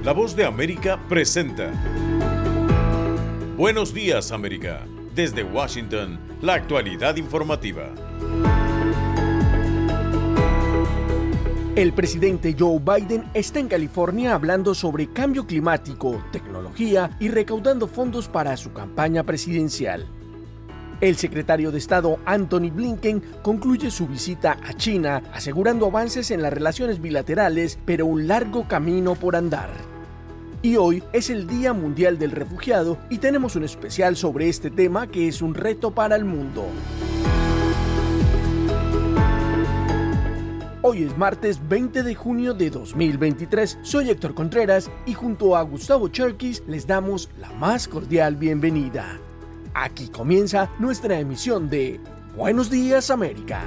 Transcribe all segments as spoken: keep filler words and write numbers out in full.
La Voz de América presenta Buenos Días, América. Desde Washington, la actualidad informativa. El presidente Joe Biden está en California hablando sobre cambio climático, tecnología y recaudando fondos para su campaña presidencial. El secretario de Estado Antony Blinken concluye su visita a China, asegurando avances en las relaciones bilaterales, pero un largo camino por andar. Y hoy es el Día Mundial del Refugiado y tenemos un especial sobre este tema que es un reto para el mundo. Hoy es martes veinte de junio de dos mil veintitrés. Soy Héctor Contreras y junto a Gustavo Cherkis les damos la más cordial bienvenida. Aquí comienza nuestra emisión de Buenos Días, América.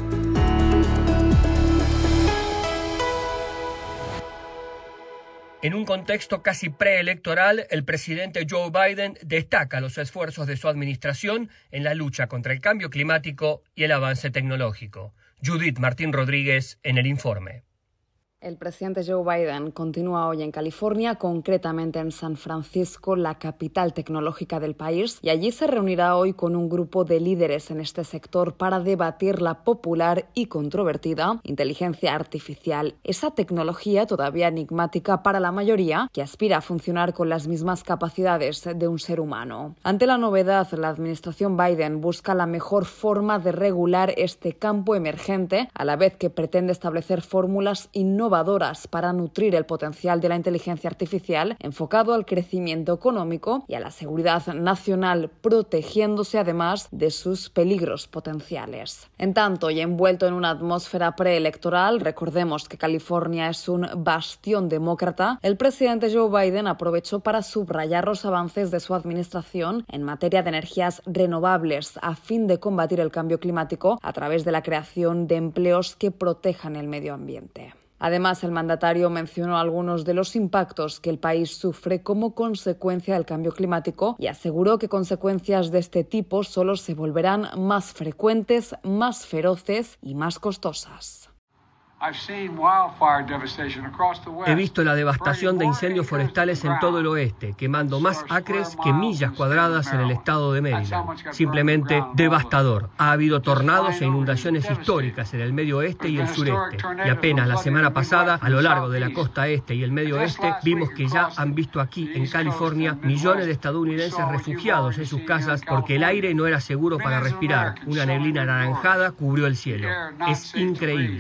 En un contexto casi preelectoral, el presidente Joe Biden destaca los esfuerzos de su administración en la lucha contra el cambio climático y el avance tecnológico. Judith Martín Rodríguez en el informe. El presidente Joe Biden continúa hoy en California, concretamente en San Francisco, la capital tecnológica del país, y allí se reunirá hoy con un grupo de líderes en este sector para debatir la popular y controvertida inteligencia artificial, esa tecnología todavía enigmática para la mayoría que aspira a funcionar con las mismas capacidades de un ser humano. Ante la novedad, la administración Biden busca la mejor forma de regular este campo emergente, a la vez que pretende establecer fórmulas innovadoras para nutrir el potencial de la inteligencia artificial enfocado al crecimiento económico y a la seguridad nacional, protegiéndose además de sus peligros potenciales. En tanto, y envuelto en una atmósfera preelectoral, recordemos que California es un bastión demócrata, el presidente Joe Biden aprovechó para subrayar los avances de su administración en materia de energías renovables a fin de combatir el cambio climático a través de la creación de empleos que protejan el medio ambiente. Además, el mandatario mencionó algunos de los impactos que el país sufre como consecuencia del cambio climático y aseguró que consecuencias de este tipo solo se volverán más frecuentes, más feroces y más costosas. He visto la devastación de incendios forestales en todo el oeste, quemando más acres que millas cuadradas en el estado de Maryland. Simplemente devastador. Ha habido tornados e inundaciones históricas en el medio oeste y el sureste. Y apenas la semana pasada, a lo largo de la costa este y el medio oeste, vimos que ya han visto aquí, en California, millones de estadounidenses refugiados en sus casas porque el aire no era seguro para respirar. Una neblina anaranjada cubrió el cielo. Es increíble.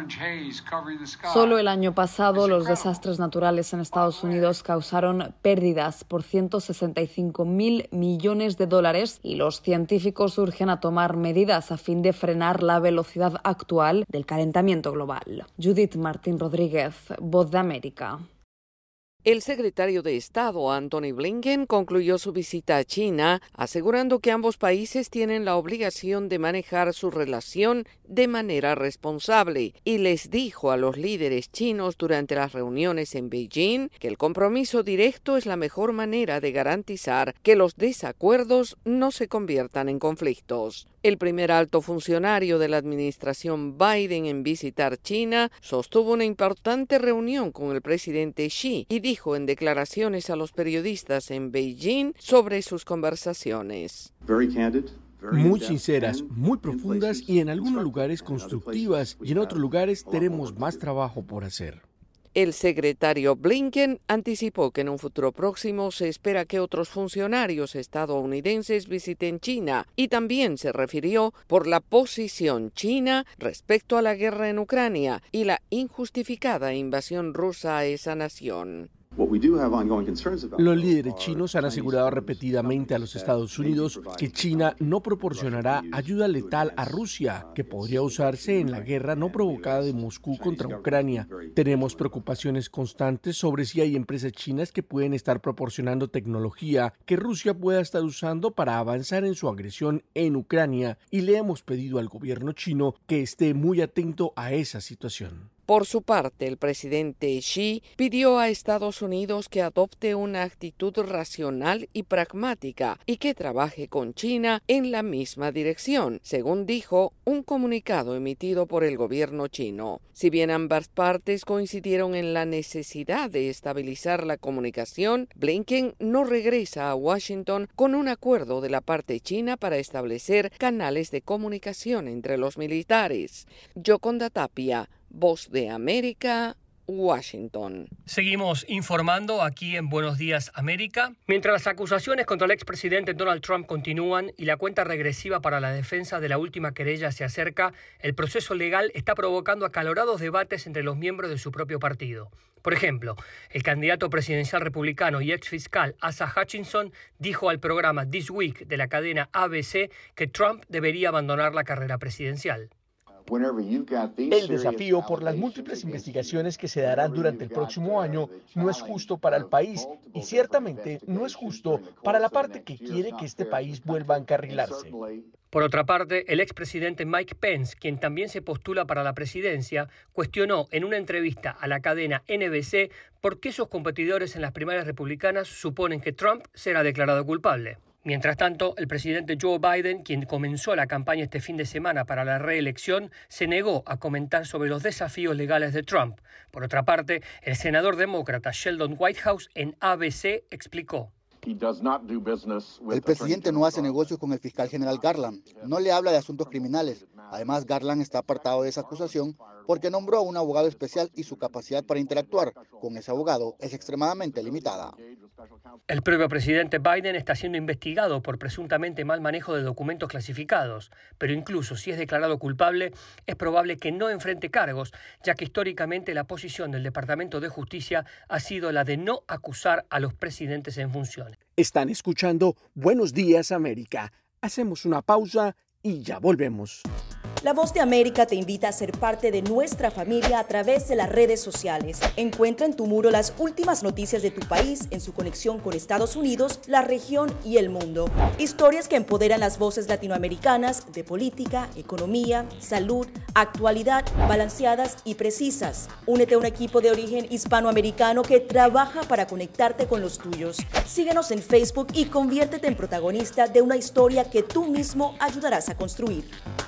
Solo el año pasado, los desastres naturales en Estados Unidos causaron pérdidas por ciento sesenta y cinco mil millones de dólares y los científicos urgen a tomar medidas a fin de frenar la velocidad actual del calentamiento global. Judith Martín Rodríguez, Voz de América. El secretario de Estado, Antony Blinken, concluyó su visita a China, asegurando que ambos países tienen la obligación de manejar su relación de manera responsable, y les dijo a los líderes chinos durante las reuniones en Beijing que el compromiso directo es la mejor manera de garantizar que los desacuerdos no se conviertan en conflictos. El primer alto funcionario de la administración Biden en visitar China sostuvo una importante reunión con el presidente Xi y dijo en declaraciones a los periodistas en Beijing sobre sus conversaciones. Muy sinceras, muy profundas y en algunos lugares constructivas, y en otros lugares tenemos más trabajo por hacer. El secretario Blinken anticipó que en un futuro próximo se espera que otros funcionarios estadounidenses visiten China y también se refirió por la posición china respecto a la guerra en Ucrania y la injustificada invasión rusa a esa nación. Los líderes chinos han asegurado repetidamente a los Estados Unidos que China no proporcionará ayuda letal a Rusia, que podría usarse en la guerra no provocada de Moscú contra Ucrania. Tenemos preocupaciones constantes sobre si hay empresas chinas que pueden estar proporcionando tecnología que Rusia pueda estar usando para avanzar en su agresión en Ucrania, y le hemos pedido al gobierno chino que esté muy atento a esa situación. Por su parte, el presidente Xi pidió a Estados Unidos que adopte una actitud racional y pragmática y que trabaje con China en la misma dirección, según dijo un comunicado emitido por el gobierno chino. Si bien ambas partes coincidieron en la necesidad de estabilizar la comunicación, Blinken no regresa a Washington con un acuerdo de la parte china para establecer canales de comunicación entre los militares. Yoconda Tapia, Voz de América, Washington. Seguimos informando aquí en Buenos Días América. Mientras las acusaciones contra el expresidente Donald Trump continúan y la cuenta regresiva para la defensa de la última querella se acerca, el proceso legal está provocando acalorados debates entre los miembros de su propio partido. Por ejemplo, el candidato presidencial republicano y ex fiscal Asa Hutchinson dijo al programa This Week de la cadena A B C que Trump debería abandonar la carrera presidencial. El desafío por las múltiples investigaciones que se darán durante el próximo año no es justo para el país y ciertamente no es justo para la parte que quiere que este país vuelva a encarrilarse. Por otra parte, el expresidente Mike Pence, quien también se postula para la presidencia, cuestionó en una entrevista a la cadena N B C por qué sus competidores en las primarias republicanas suponen que Trump será declarado culpable. Mientras tanto, el presidente Joe Biden, quien comenzó la campaña este fin de semana para la reelección, se negó a comentar sobre los desafíos legales de Trump. Por otra parte, el senador demócrata Sheldon Whitehouse en A B C explicó: El presidente no hace negocios con el fiscal general Garland, no le habla de asuntos criminales. Además, Garland está apartado de esa acusación porque nombró a un abogado especial y su capacidad para interactuar con ese abogado es extremadamente limitada. El propio presidente Biden está siendo investigado por presuntamente mal manejo de documentos clasificados, pero incluso si es declarado culpable, es probable que no enfrente cargos, ya que históricamente la posición del Departamento de Justicia ha sido la de no acusar a los presidentes en funciones. Están escuchando Buenos Días América. Hacemos una pausa y ya volvemos. La Voz de América te invita a ser parte de nuestra familia a través de las redes sociales. Encuentra en tu muro las últimas noticias de tu país en su conexión con Estados Unidos, la región y el mundo. Historias que empoderan las voces latinoamericanas de política, economía, salud, actualidad, balanceadas y precisas. Únete a un equipo de origen hispanoamericano que trabaja para conectarte con los tuyos. Síguenos en Facebook y conviértete en protagonista de una historia que tú mismo ayudarás a construir.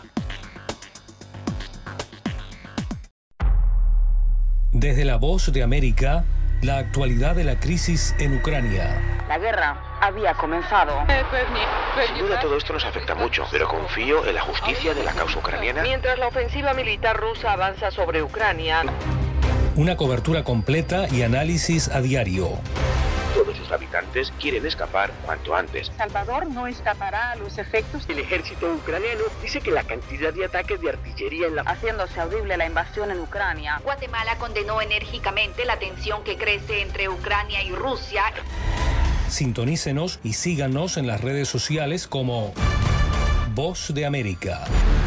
Desde la Voz de América, la actualidad de la crisis en Ucrania. La guerra había comenzado. Sin duda todo esto nos afecta mucho, pero confío en la justicia de la causa ucraniana. Mientras la ofensiva militar rusa avanza sobre Ucrania. Una cobertura completa y análisis a diario. Todos sus habitantes quieren escapar cuanto antes. Salvador no escapará a los efectos. El ejército ucraniano dice que la cantidad de ataques de artillería en la... haciéndose audible la invasión en Ucrania. Guatemala condenó enérgicamente la tensión que crece entre Ucrania y Rusia. Sintonícenos y síganos en las redes sociales como Voz de América.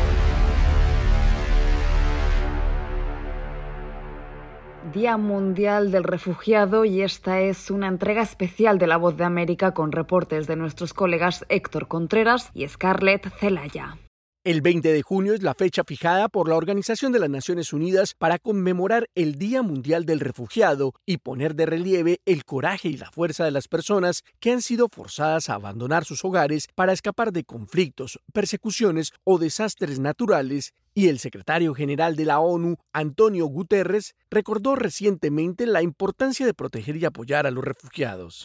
Día Mundial del Refugiado, y esta es una entrega especial de La Voz de América con reportes de nuestros colegas Héctor Contreras y Scarlett Zelaya. El veinte de junio es la fecha fijada por la Organización de las Naciones Unidas para conmemorar el Día Mundial del Refugiado y poner de relieve el coraje y la fuerza de las personas que han sido forzadas a abandonar sus hogares para escapar de conflictos, persecuciones o desastres naturales. Y el secretario general de la ONU, Antonio Guterres, recordó recientemente la importancia de proteger y apoyar a los refugiados.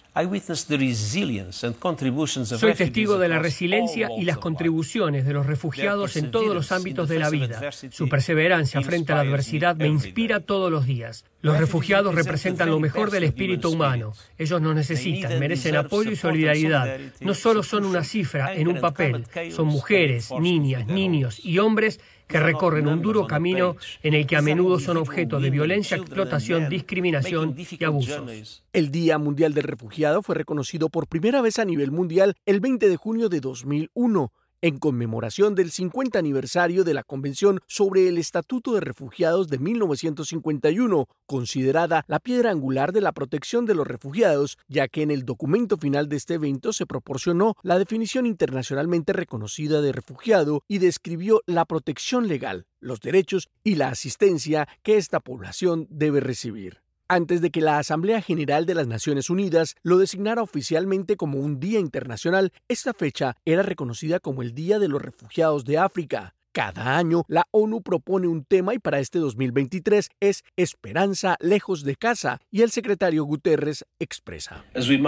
Soy testigo de la resiliencia y las contribuciones de los refugiados en todos los ámbitos de la vida. Su perseverancia frente a la adversidad me inspira todos los días. Los refugiados representan lo mejor del espíritu humano. Ellos nos necesitan, merecen apoyo y solidaridad. No solo son una cifra en un papel, son mujeres, niñas, niños y hombres que recorren un duro camino en el que a menudo son objeto de violencia, explotación, discriminación y abusos. El Día Mundial del Refugiado fue reconocido por primera vez a nivel mundial el veinte de junio de dos mil uno. en conmemoración del cincuenta aniversario de la Convención sobre el Estatuto de Refugiados de mil novecientos cincuenta y uno, considerada la piedra angular de la protección de los refugiados, ya que en el documento final de este evento se proporcionó la definición internacionalmente reconocida de refugiado y describió la protección legal, los derechos y la asistencia que esta población debe recibir. Antes de que la Asamblea General de las Naciones Unidas lo designara oficialmente como un Día Internacional, esta fecha era reconocida como el Día de los Refugiados de África. Cada año, la ONU propone un tema y para este dos mil veintitrés es Esperanza lejos de casa, y el secretario Guterres expresa: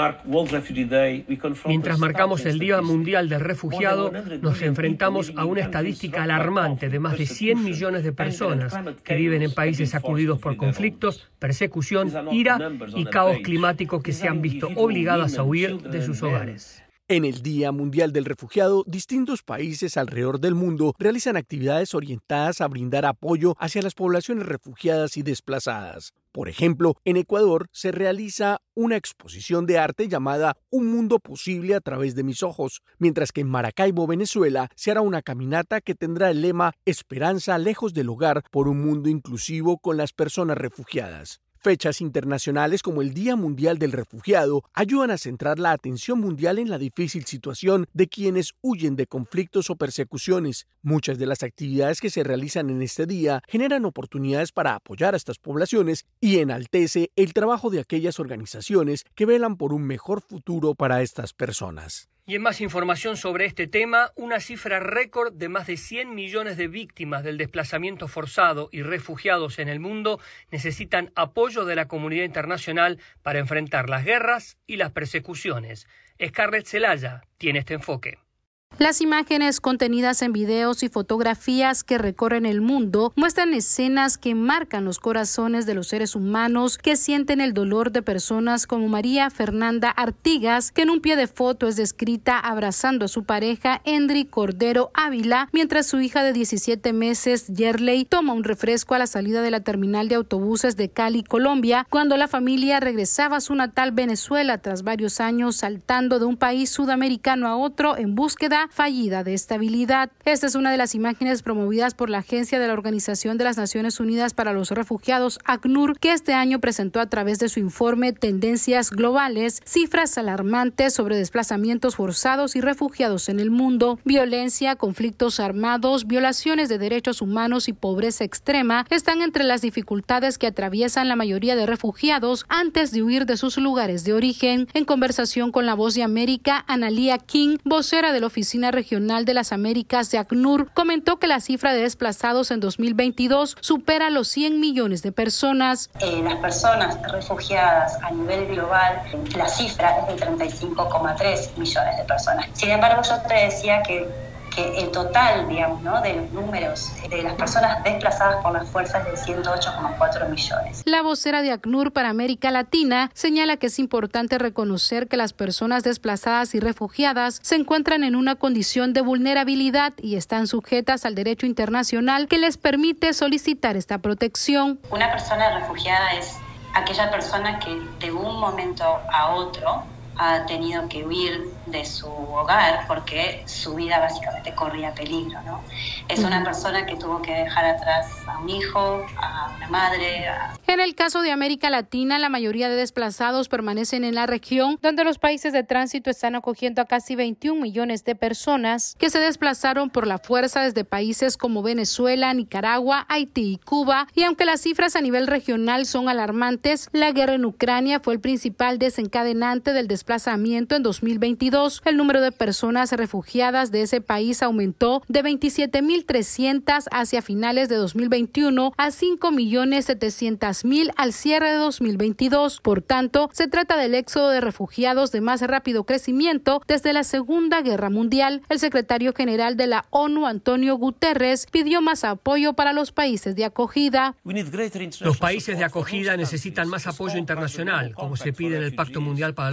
Mientras marcamos el Día Mundial del Refugiado, nos enfrentamos a una estadística alarmante de más de cien millones de personas que viven en países sacudidos por conflictos, persecución, ira y caos climático que se han visto obligadas a huir de sus hogares. En el Día Mundial del Refugiado, distintos países alrededor del mundo realizan actividades orientadas a brindar apoyo hacia las poblaciones refugiadas y desplazadas. Por ejemplo, en Ecuador se realiza una exposición de arte llamada Un mundo posible a través de mis ojos, mientras que en Maracaibo, Venezuela, se hará una caminata que tendrá el lema Esperanza lejos del hogar por un mundo inclusivo con las personas refugiadas. Fechas internacionales como el Día Mundial del Refugiado ayudan a centrar la atención mundial en la difícil situación de quienes huyen de conflictos o persecuciones. Muchas de las actividades que se realizan en este día generan oportunidades para apoyar a estas poblaciones y enaltece el trabajo de aquellas organizaciones que velan por un mejor futuro para estas personas. Y en más información sobre este tema, una cifra récord de más de cien millones de víctimas del desplazamiento forzado y refugiados en el mundo necesitan apoyo de la comunidad internacional para enfrentar las guerras y las persecuciones. Scarlett Zelaya tiene este enfoque. Las imágenes contenidas en videos y fotografías que recorren el mundo muestran escenas que marcan los corazones de los seres humanos que sienten el dolor de personas como María Fernanda Artigas, que en un pie de foto es descrita abrazando a su pareja Endry Cordero Ávila, mientras su hija de diecisiete meses, Yerley, toma un refresco a la salida de la terminal de autobuses de Cali, Colombia, cuando la familia regresaba a su natal Venezuela tras varios años saltando de un país sudamericano a otro en búsqueda fallida de estabilidad. Esta es una de las imágenes promovidas por la Agencia de la Organización de las Naciones Unidas para los Refugiados, ACNUR, que este año presentó a través de su informe Tendencias Globales cifras alarmantes sobre desplazamientos forzados y refugiados en el mundo. Violencia, conflictos armados, violaciones de derechos humanos y pobreza extrema están entre las dificultades que atraviesan la mayoría de refugiados antes de huir de sus lugares de origen. En conversación con La Voz de América, Analía King, vocera de la Oficina Regional de las Américas de ACNUR, comentó que la cifra de desplazados en dos mil veintidós supera los cien millones de personas. Eh, las personas refugiadas a nivel global, la cifra es de treinta y cinco coma tres millones de personas. Sin embargo, yo te decía que que el total, digamos, ¿no?, de los números de las personas desplazadas por las fuerzas es de ciento ocho coma cuatro millones. La vocera de ACNUR para América Latina señala que es importante reconocer que las personas desplazadas y refugiadas se encuentran en una condición de vulnerabilidad y están sujetas al derecho internacional que les permite solicitar esta protección. Una persona refugiada es aquella persona que de un momento a otro ha tenido que huir de su hogar porque su vida básicamente corría peligro, ¿no? Es una persona que tuvo que dejar atrás a un hijo, a una madre. A... En el caso de América Latina, la mayoría de desplazados permanecen en la región, donde los países de tránsito están acogiendo a casi veintiún millones de personas que se desplazaron por la fuerza desde países como Venezuela, Nicaragua, Haití y Cuba. Y aunque las cifras a nivel regional son alarmantes, la guerra en Ucrania fue el principal desencadenante del desplazamiento en dos mil veintidós. El número de personas refugiadas de ese país aumentó de veintisiete mil trescientas hacia finales de dos mil veintiuno a cinco millones setecientos mil al cierre de dos mil veintidós. Por tanto, se trata del éxodo de refugiados de más rápido crecimiento desde la Segunda Guerra Mundial. El secretario general de la ONU, Antonio Guterres, pidió más apoyo para los países de acogida. Los países de acogida necesitan más apoyo internacional, como se pide en el Pacto Mundial para los Refugiados.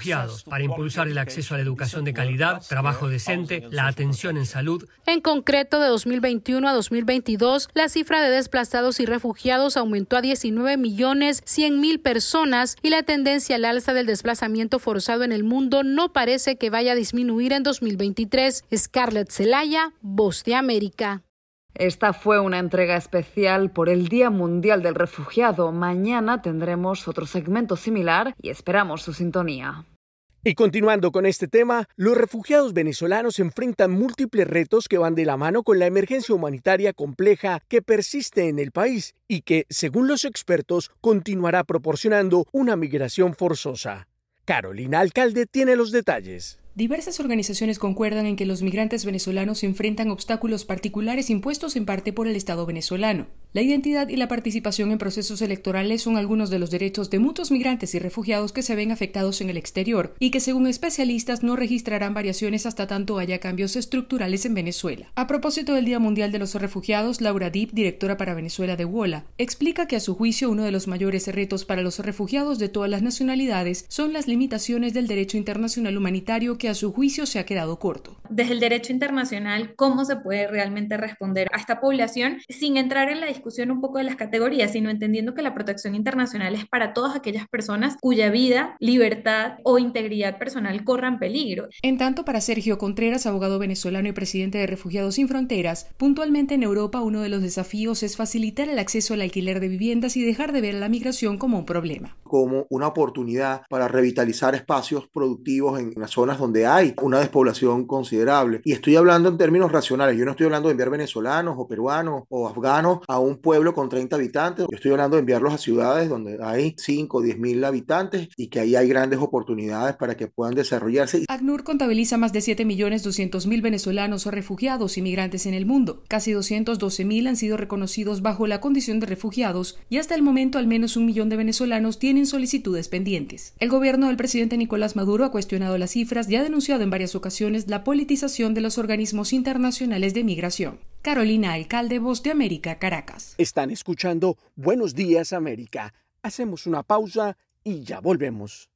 refugiados, para impulsar el acceso a la educación de calidad, trabajo decente, la atención en salud. En concreto, de dos mil veintiuno a dos mil veintidós, la cifra de desplazados y refugiados aumentó a diecinueve millones cien mil personas y la tendencia al alza del desplazamiento forzado en el mundo no parece que vaya a disminuir en dos mil veintitrés. Scarlett Zelaya, Voz de América. Esta fue una entrega especial por el Día Mundial del Refugiado. Mañana tendremos otro segmento similar y esperamos su sintonía. Y continuando con este tema, los refugiados venezolanos enfrentan múltiples retos que van de la mano con la emergencia humanitaria compleja que persiste en el país y que, según los expertos, continuará proporcionando una migración forzosa. Carolina Alcalde tiene los detalles. Diversas organizaciones concuerdan en que los migrantes venezolanos enfrentan obstáculos particulares impuestos en parte por el Estado venezolano. La identidad y la participación en procesos electorales son algunos de los derechos de muchos migrantes y refugiados que se ven afectados en el exterior y que, según especialistas, no registrarán variaciones hasta tanto haya cambios estructurales en Venezuela. A propósito del Día Mundial de los Refugiados, Laura Deep, directora para Venezuela de WOLA, explica que a su juicio uno de los mayores retos para los refugiados de todas las nacionalidades son las limitaciones del derecho internacional humanitario que a su juicio se ha quedado corto. Desde el derecho internacional, ¿cómo se puede realmente responder a esta población sin entrar en la discusión un poco de las categorías, sino entendiendo que la protección internacional es para todas aquellas personas cuya vida, libertad o integridad personal corran peligro? En tanto, para Sergio Contreras, abogado venezolano y presidente de Refugiados Sin Fronteras, puntualmente en Europa uno de los desafíos es facilitar el acceso al alquiler de viviendas y dejar de ver la migración como un problema. Como una oportunidad para revitalizar espacios productivos en las zonas donde hay una despoblación considerable. Y estoy hablando en términos racionales. Yo no estoy hablando de enviar venezolanos o peruanos o afganos a un pueblo con treinta habitantes. Yo estoy hablando de enviarlos a ciudades donde hay cinco o diez mil habitantes y que ahí hay grandes oportunidades para que puedan desarrollarse. ACNUR contabiliza más de siete millones doscientos mil venezolanos o refugiados y migrantes en el mundo. Casi doscientos doce mil han sido reconocidos bajo la condición de refugiados y hasta el momento al menos un millón de venezolanos tienen solicitudes pendientes. El gobierno del presidente Nicolás Maduro ha cuestionado las cifras y ha denunciado en varias ocasiones la politización de los organismos internacionales de migración. Carolina Alcalde, Voz de América, Caracas. Están escuchando Buenos Días América. Hacemos una pausa y ya volvemos.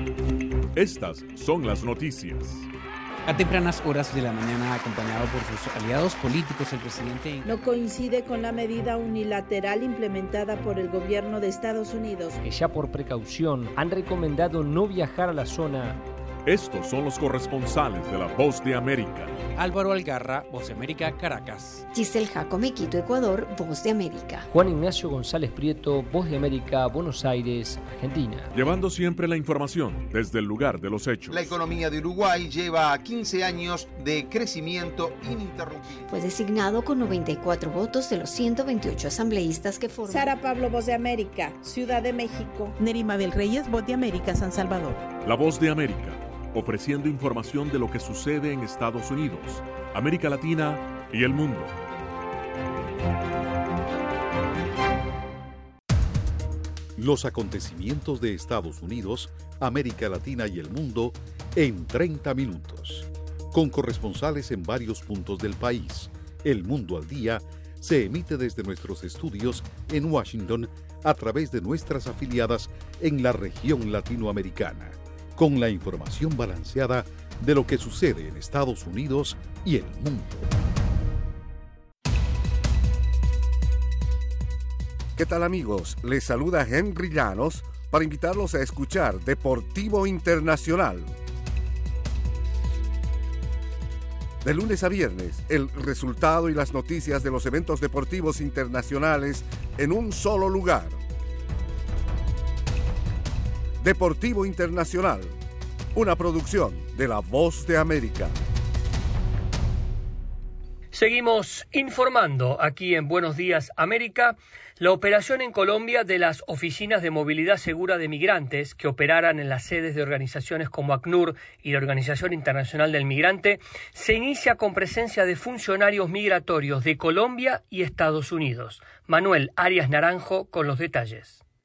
Estas son las noticias. A tempranas horas de la mañana, acompañado por sus aliados políticos, el presidente no coincide con la medida unilateral implementada por el gobierno de Estados Unidos, que ya por precaución han recomendado no viajar a la zona. Estos son los corresponsales de La Voz de América. Álvaro Algarra, Voz de América, Caracas. Giselle Jacome, Quito, Ecuador, Voz de América. Juan Ignacio González Prieto, Voz de América, Buenos Aires, Argentina. Llevando siempre la información desde el lugar de los hechos. La economía de Uruguay lleva quince años de crecimiento ininterrumpido. Fue designado con noventa y cuatro votos de los ciento veintiocho asambleístas que forman. Sara Pablo, Voz de América, Ciudad de México. Neri Mabel Reyes, Voz de América, San Salvador. La Voz de América, ofreciendo información de lo que sucede en Estados Unidos, América Latina y el mundo. Los acontecimientos de Estados Unidos, América Latina y el mundo en treinta minutos. Con corresponsales en varios puntos del país. El Mundo al Día se emite desde nuestros estudios en Washington a través de nuestras afiliadas en la región latinoamericana, con la información balanceada de lo que sucede en Estados Unidos y el mundo. ¿Qué tal, amigos? Les saluda Henry Llanos para invitarlos a escuchar Deportivo Internacional. De lunes a viernes, el resultado y las noticias de los eventos deportivos internacionales en un solo lugar. Deportivo Internacional, una producción de La Voz de América. Seguimos informando aquí en Buenos Días América. La operación en Colombia de las oficinas de movilidad segura de migrantes que operaran en las sedes de organizaciones como ACNUR y la Organización Internacional del Migrante se inicia con presencia de funcionarios migratorios de Colombia y Estados Unidos. Manuel Arias Naranjo con los detalles.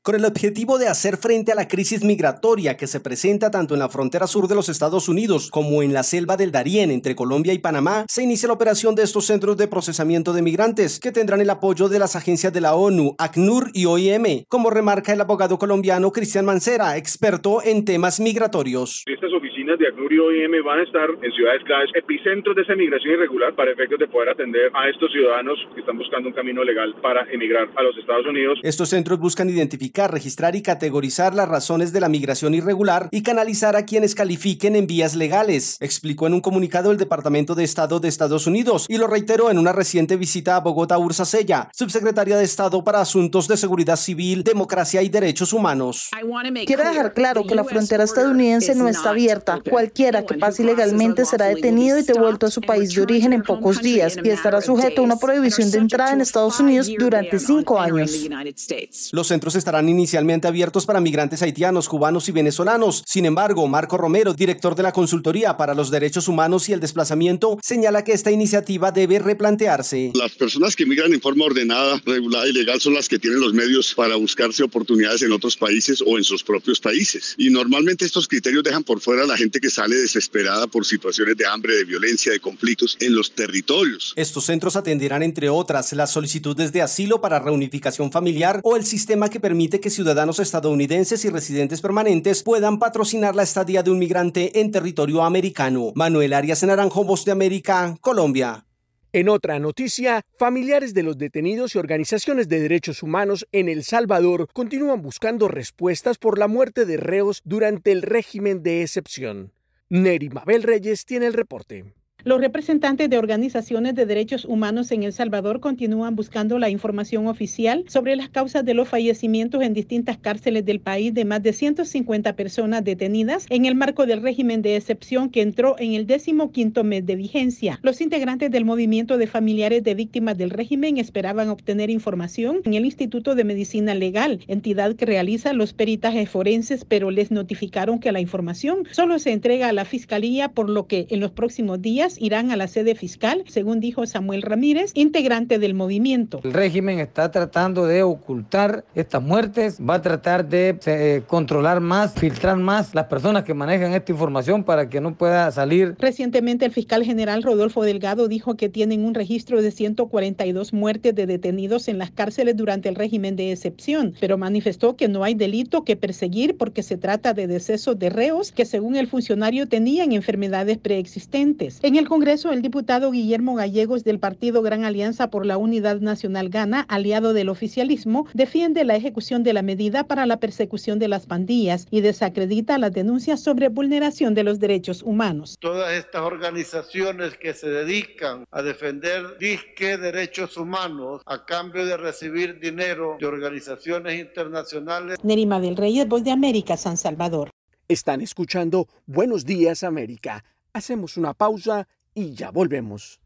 con el objetivo de hacer frente a la crisis migratoria que se presenta tanto en la frontera sur de los Estados Unidos como en la selva del Darién entre Colombia y Panamá. Se inicia la operación de estos centros de procesamiento de migrantes que tendrán el apoyo de las agencias de la ONU, ACNUR y O I M, como remarca el abogado colombiano Cristian Mancera, experto en temas migratorios. Estas oficinas de ACNUR y O I M van a estar en ciudades claves, epicentros de esa migración irregular, para efectos de poder atender a estos ciudadanos que están buscando un camino legal para emigrar a los Estados Unidos. Estos centros buscan identificar, registrar y categorizar las razones de la migración irregular y canalizar a quienes califiquen en vías legales, explicó en un comunicado el Departamento de Estado de Estados Unidos, y lo reiteró en una reciente visita a Bogotá Ursa Sella, subsecretaria de Estado para Asuntos de Seguridad Civil, Democracia y Derechos Humanos. Quiero dejar claro que la frontera estadounidense no está abierta. Cualquiera que pase ilegalmente será detenido y devuelto a su país de origen en pocos días y estará sujeto a una prohibición de entrada en Estados Unidos durante cinco años. Los centros estarán inicialmente abiertos para migrantes haitianos, cubanos y venezolanos. Sin embargo, Marco Romero, director de la Consultoría para los Derechos Humanos y el Desplazamiento, señala que esta iniciativa debe replantearse. Las personas que migran en forma ordenada, regulada y legal son las que tienen los medios para buscarse oportunidades en otros países o en sus propios países. Y normalmente estos criterios dejan por fuera a la gente que sale desesperada por situaciones de hambre, de violencia, de conflictos en los territorios. Estos centros atenderán, entre otras, las solicitudes de asilo para reunificación familiar o el sistema que permite que ciudadanos estadounidenses y residentes permanentes puedan patrocinar la estadía de un migrante en territorio americano. Manuel Arias Naranjo, Voz de América, Colombia. En otra noticia, familiares de los detenidos y organizaciones de derechos humanos en El Salvador continúan buscando respuestas por la muerte de reos durante el régimen de excepción. Neri Mabel Reyes tiene el reporte. Los representantes de organizaciones de derechos humanos en El Salvador continúan buscando la información oficial sobre las causas de los fallecimientos en distintas cárceles del país de más de ciento cincuenta personas detenidas en el marco del régimen de excepción que entró en el décimo quinto mes de vigencia. Los integrantes del movimiento de familiares de víctimas del régimen esperaban obtener información en el Instituto de Medicina Legal, entidad que realiza los peritajes forenses, pero les notificaron que la información solo se entrega a la Fiscalía, por lo que en los próximos días irán a la sede fiscal, según dijo Samuel Ramírez, integrante del movimiento. El régimen está tratando de ocultar estas muertes, va a tratar de eh, controlar más, filtrar más las personas que manejan esta información para que no pueda salir. Recientemente el fiscal general Rodolfo Delgado dijo que tienen un registro de ciento cuarenta y dos muertes de detenidos en las cárceles durante el régimen de excepción, pero manifestó que no hay delito que perseguir porque se trata de decesos de reos que, según el funcionario, tenían enfermedades preexistentes. En el Congreso, el diputado Guillermo Gallegos del partido Gran Alianza por la Unidad Nacional Gana, aliado del oficialismo, defiende la ejecución de la medida para la persecución de las pandillas y desacredita las denuncias sobre vulneración de los derechos humanos. Todas estas organizaciones que se dedican a defender disque derechos humanos a cambio de recibir dinero de organizaciones internacionales. Neri Mabel Reyes, Voz de América, San Salvador. Están escuchando Buenos Días América. Hacemos una pausa y ya volvemos.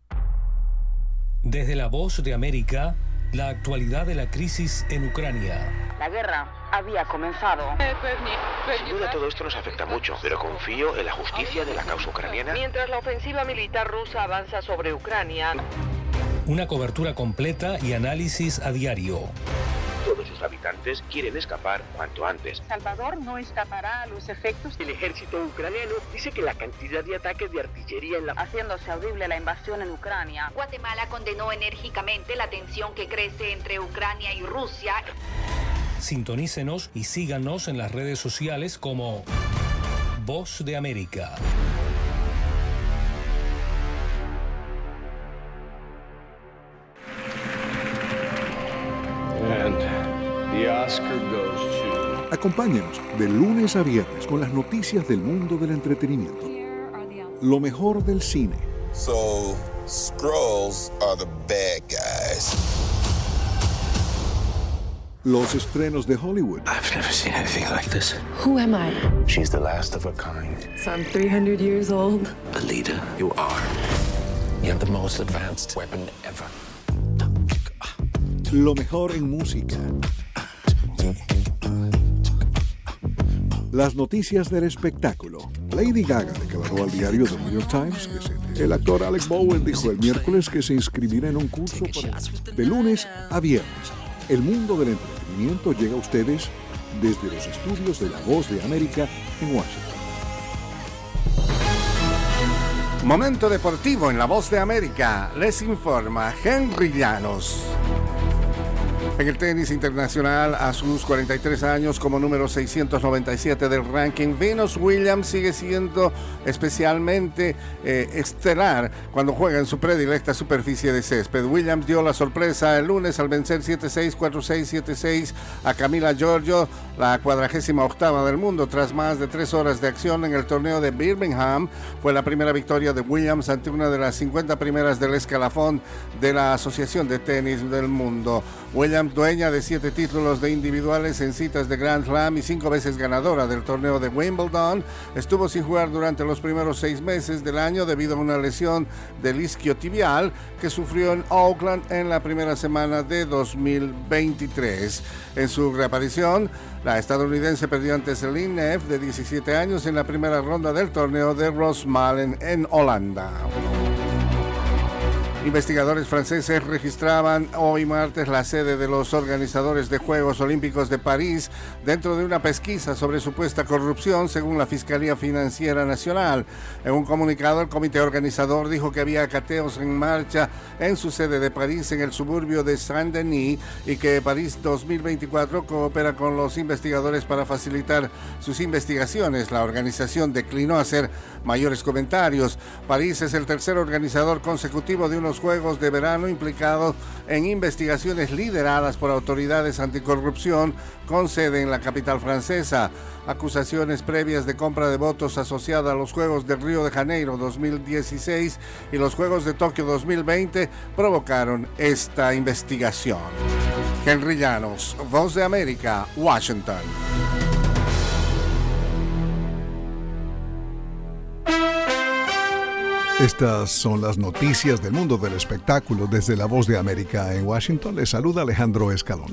Desde la Voz de América, la actualidad de la crisis en Ucrania. La guerra había comenzado. Sin duda todo esto nos afecta mucho, pero confío en la justicia de la causa ucraniana. Mientras la ofensiva militar rusa avanza sobre Ucrania. Una cobertura completa y análisis a diario. Todos sus habitantes quieren escapar cuanto antes. Salvador no escapará a los efectos. El ejército ucraniano dice que la cantidad de ataques de artillería en la... haciéndose audible la invasión en Ucrania. Guatemala condenó enérgicamente la tensión que crece entre Ucrania y Rusia. Sintonícenos y síganos en las redes sociales como Voz de América. Acompáñenos de lunes a viernes con las noticias del mundo del entretenimiento. Lo mejor del cine. So, Skrulls are the bad guys. Los estrenos de Hollywood. I've never seen anything like this. Who am I? She's the last of her kind. So I'm three hundred years old. A leader, you are. You have the most advanced weapon ever. Lo mejor en música. Las noticias del espectáculo. Lady Gaga declaró al diario The New York Times que se... El actor Alec Bowen dijo el miércoles que se inscribirá en un curso para... de lunes a viernes. El mundo del entretenimiento entretenimiento llega a ustedes desde los estudios de La Voz de América en Washington. Momento deportivo en La Voz de América. Les informa Henry Llanos. En el tenis internacional, a sus cuarenta y tres años, como número seiscientos noventa y siete del ranking, Venus Williams sigue siendo especialmente eh, estelar cuando juega en su predilecta superficie de césped. Williams dio la sorpresa el lunes al vencer siete seis, cuatro seis, siete seis a Camila Giorgio, la cuadragésima octava del mundo, tras más de tres horas de acción en el torneo de Birmingham. Fue la primera victoria de Williams ante una de las cincuenta primeras del escalafón de la Asociación de Tenis del Mundo. Williams, dueña de siete títulos de individuales en citas de Grand Slam y cinco veces ganadora del torneo de Wimbledon, estuvo sin jugar durante los primeros seis meses del año debido a una lesión del isquiotibial que sufrió en Auckland en la primera semana de dos mil veintitrés. En su reaparición, la estadounidense perdió ante Celine Neff, de diecisiete años, en la primera ronda del torneo de Rosmalen en Holanda. Investigadores franceses registraban hoy martes la sede de los organizadores de Juegos Olímpicos de París dentro de una pesquisa sobre supuesta corrupción, según la Fiscalía Financiera Nacional. En un comunicado, el comité organizador dijo que había cateos en marcha en su sede de París, en el suburbio de Saint-Denis, y que París dos mil veinticuatro coopera con los investigadores para facilitar sus investigaciones. La organización declinó hacer mayores comentarios. París es el tercer organizador consecutivo de unos Juegos de verano implicados en investigaciones lideradas por autoridades anticorrupción con sede en la capital francesa. Acusaciones previas de compra de votos asociada a los Juegos de Río de Janeiro dos mil dieciséis y los Juegos de Tokio dos mil veinte provocaron esta investigación. Henry Llanos, Voz de América, Washington. Estas son las noticias del mundo del espectáculo desde La Voz de América en Washington. Les saluda Alejandro Escalona.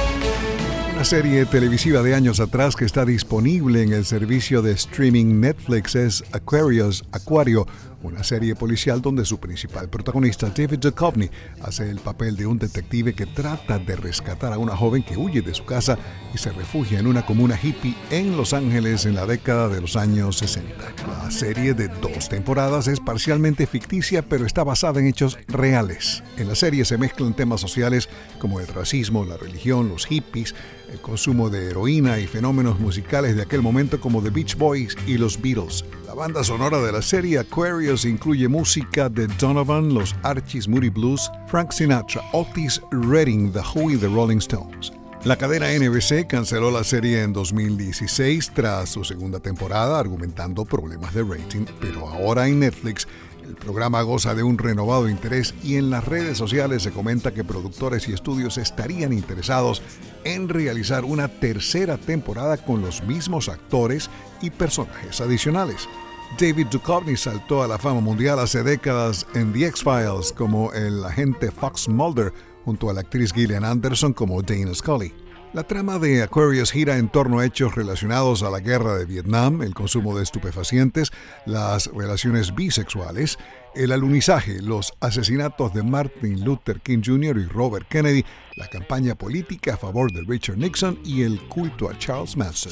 Una serie televisiva de años atrás que está disponible en el servicio de streaming Netflix es Aquarius, Acuario, una serie policial donde su principal protagonista, David Duchovny, hace el papel de un detective que trata de rescatar a una joven que huye de su casa y se refugia en una comuna hippie en Los Ángeles en la década de los años sesenta. La serie de dos temporadas es parcialmente ficticia, pero está basada en hechos reales. En la serie se mezclan temas sociales como el racismo, la religión, los hippies, el consumo de heroína y fenómenos musicales de aquel momento como The Beach Boys y los Beatles. La banda sonora de la serie Aquarius incluye música de Donovan, los Archies, Moody Blues, Frank Sinatra, Otis Redding, The Who y The Rolling Stones. La cadena N B C canceló la serie en dos mil dieciséis tras su segunda temporada, argumentando problemas de rating, pero ahora en Netflix el programa goza de un renovado interés y en las redes sociales se comenta que productores y estudios estarían interesados en realizar una tercera temporada con los mismos actores y personajes adicionales. David Duchovny saltó a la fama mundial hace décadas en The X-Files como el agente Fox Mulder, junto a la actriz Gillian Anderson como Dana Scully. La trama de Aquarius gira en torno a hechos relacionados a la guerra de Vietnam, el consumo de estupefacientes, las relaciones bisexuales, el alunizaje, los asesinatos de Martin Luther King junior y Robert Kennedy, la campaña política a favor de Richard Nixon y el culto a Charles Manson.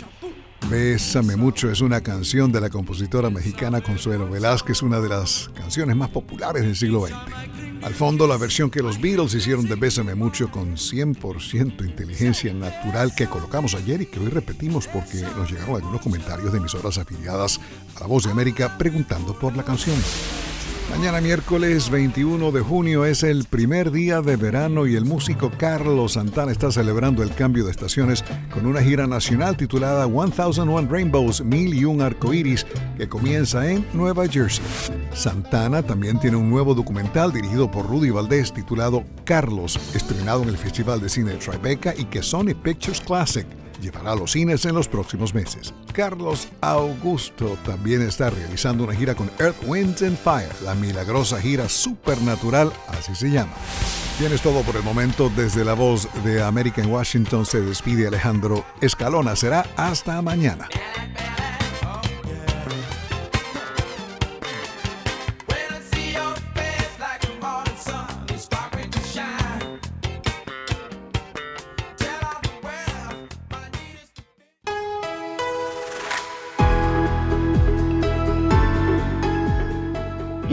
Bésame mucho es una canción de la compositora mexicana Consuelo Velázquez, una de las canciones más populares del siglo veinte. Al fondo, la versión que los Beatles hicieron de Bésame mucho con cien por ciento inteligencia natural que colocamos ayer y que hoy repetimos porque nos llegaron algunos comentarios de emisoras afiliadas a La Voz de América preguntando por la canción. Mañana miércoles veintiuno de junio es el primer día de verano y el músico Carlos Santana está celebrando el cambio de estaciones con una gira nacional titulada one thousand one Rainbows, Mil y un Arcoíris, que comienza en Nueva Jersey. Santana también tiene un nuevo documental dirigido por Rudy Valdés titulado Carlos, estrenado en el Festival de Cine de Tribeca y que Sony Pictures Classic llevará a los cines en los próximos meses. Carlos Augusto también está realizando una gira con Earth, Wind and Fire, la milagrosa gira supernatural, así se llama. Tienes todo por el momento. Desde La Voz de América en Washington se despide Alejandro Escalona. Será hasta mañana.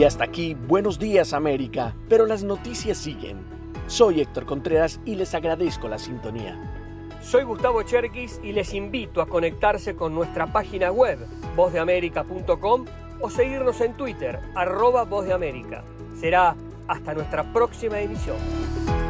Y hasta aquí, Buenos Días América, pero las noticias siguen. Soy Héctor Contreras y les agradezco la sintonía. Soy Gustavo Cherkis y les invito a conectarse con nuestra página web, voz de américa punto com, o seguirnos en Twitter, arroba Voz de América. Será hasta nuestra próxima emisión.